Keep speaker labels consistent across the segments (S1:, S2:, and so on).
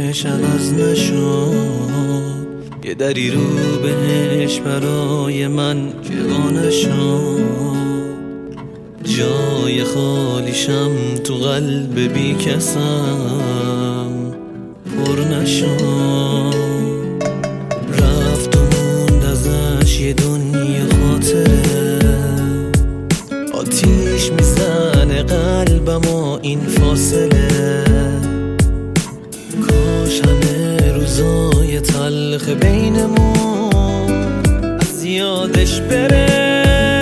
S1: چشمش عوض نشد، یه دری رو بهش برای من که وا نشد. جای خالیشم تو قلب بی کسم پر نشد. رفت و موند ازش یه دنیا خاطره، آتیش میزنه قلبم و این فاصله. کاش همه روزای تلخ بینمون از یادش بره.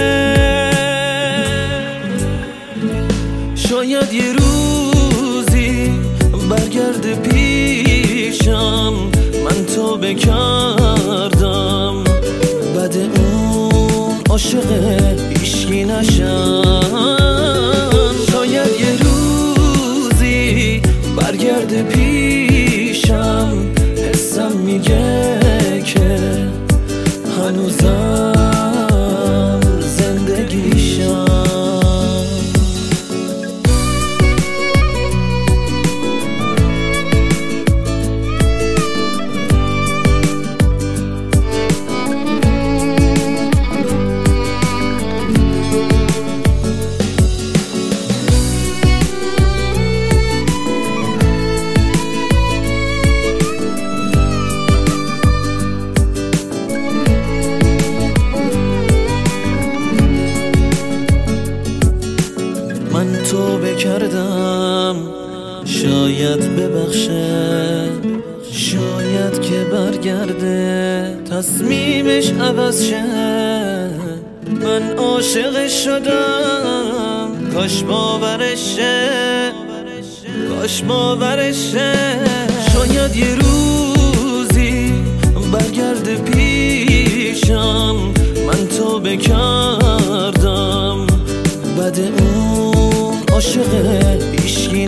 S1: شاید یه روزی برگرده پیشم، من توبه کردم بعد اون عاشق هیچکی نشم. شاید یه روزی برگرده پیشم، حسم میگه که هنوزم زندگیشم. من توبه کردم شاید ببخشه، شاید که برگرده تصمیمش عوض شه. من عاشقش شدم، کاش باورش شه، کاش باورش شه. شاید یه روزی برگرده پیشم، من توبه کردم بعد اون عاشق هیچکی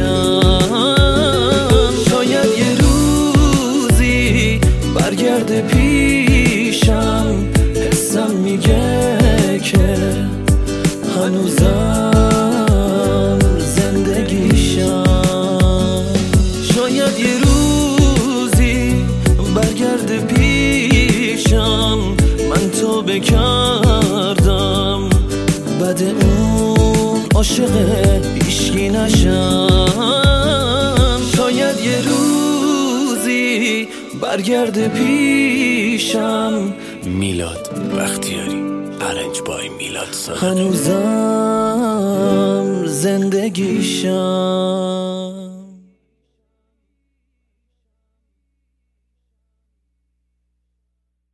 S1: نشم. شاید یه روزی برگرده پیشم، حسم میگه که هنوزم زندگیشم. شاید یه روزی برگرده پیشم، من توبه کردم بعد اون عاشق هیچکی نشم. شاید یه روزی برگرده پیشم.
S2: میلاد بختیاری، ارنج بای میلاد صادقی.
S1: هنوزم زندگیشم.